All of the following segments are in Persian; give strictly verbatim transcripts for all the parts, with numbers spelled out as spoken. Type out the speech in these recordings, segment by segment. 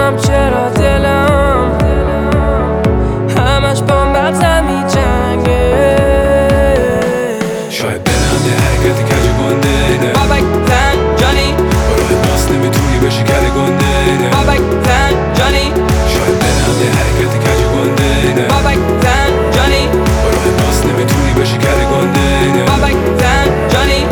نمیدونم چرا دلم همش با مغزم میجنگه. شاید دلم یه حرکت کج گنده اینه بابک زنجانی، با راه باز نمیتونی بشی کل گنده اینه بابک زنجانی، شاید دلم یه حرکت کج گنده اینه بابک زنجانی، با راه باز نمیتونی بشی کل گنده اینه بابک زنجانی.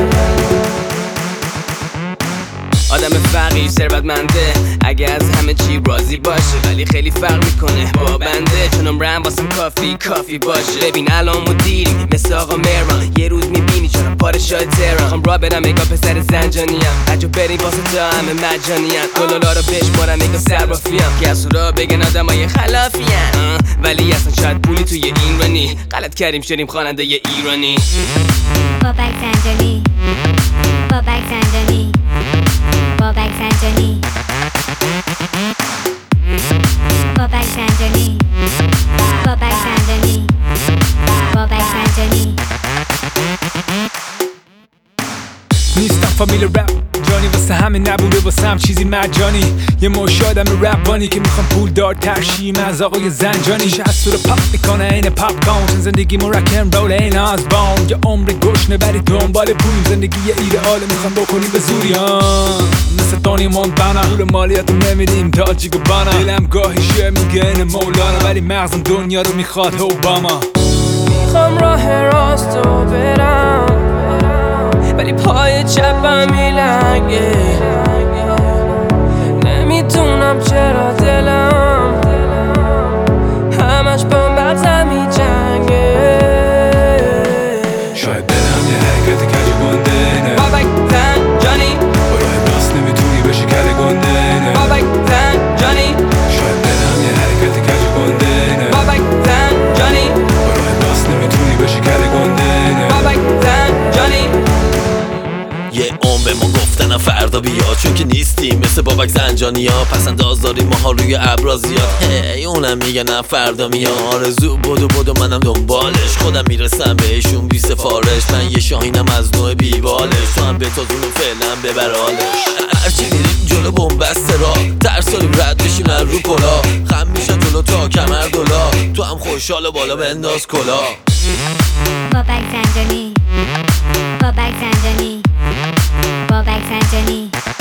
آدم فقیر ثروتمنده اگه از همه چی راضی باشه، ولی خیلی فرق میکنه با بنده، چون عمرم واسم کافی کافی باشه. ببین الان مدیری مثل آقا مهران، یه روز میبینی چرا پادشاه تهران. خواهم را برم اگه پسر زنجانیم، هرجا بریم واسه تا همه مجانیم. گلالا رو بشمارم اگه صرافیم، کسورا بگن آدم های خلافیم، ولی اصلا شاید پولی توی ایرانی. غلط کردیم شدیم خواننده ی ایرانی. بابک زنجانی، بابک زنجانی، بابک زنجانی، بابک زنجانی، بابک زنجانی، بابک زنجانی. نیستم فامیل رپ جانی، واسه همه نبوده واسه هم چیزی مجانی. یه مش آدم رپانی که میخوام پول دار ترشیم از آقای زنجانی. شست رو پاپ میکنه این پاپ کون، زندگی مو رکن رول این از بان. یه عمر گشنه بری دنبال پولیم، زندگی یه ایدئاله میخوام بکنیم به زوری ها. مثل تونی مونتانا پول مالیاتو نمیدیم تاجیک و بانا. دلم گاهی شیه میگه این مولانا، ولی مغزم دنیا رو میخواد اوباما. میخوام راه راستو برم ولی پای چپم میلنگه. نمیدونم چرا دلم همش با مغزم میجنگه. شاید دلم یه حرکت کج گنده اینه بابک زنجانی، با راه باز نمیتونی بشی کل گنده اینه بابک زنجانی، شاید دلم یه حرکت کج گنده اینه بابک زنجانی، با راه باز نمیتونی بشی کل گنده اینه بابک زنجانی. یه عمر ما گفتن فردا بیا، چون که نیستیم مثل بابک زنجانی ها. پس انداز داریم ماها روی ابرازیات، هی اونم میگه نه فردا میام. آرزو بدو بدو منم دنبالش، خودم میرسم بهشون بی سفارش. من یه شاهینم از نوع بیبالش، تو هم بتازونو فعلا ببرالش. هرچی میریم جلو بومبسته را ترسالیم رد بشیم از رو پلا. خم میشن جلو تا کمر دولا، تو هم خوشحال بالا بنداز کلا. بابک زنجانی، بابک زنجانی، بابک زنجانی.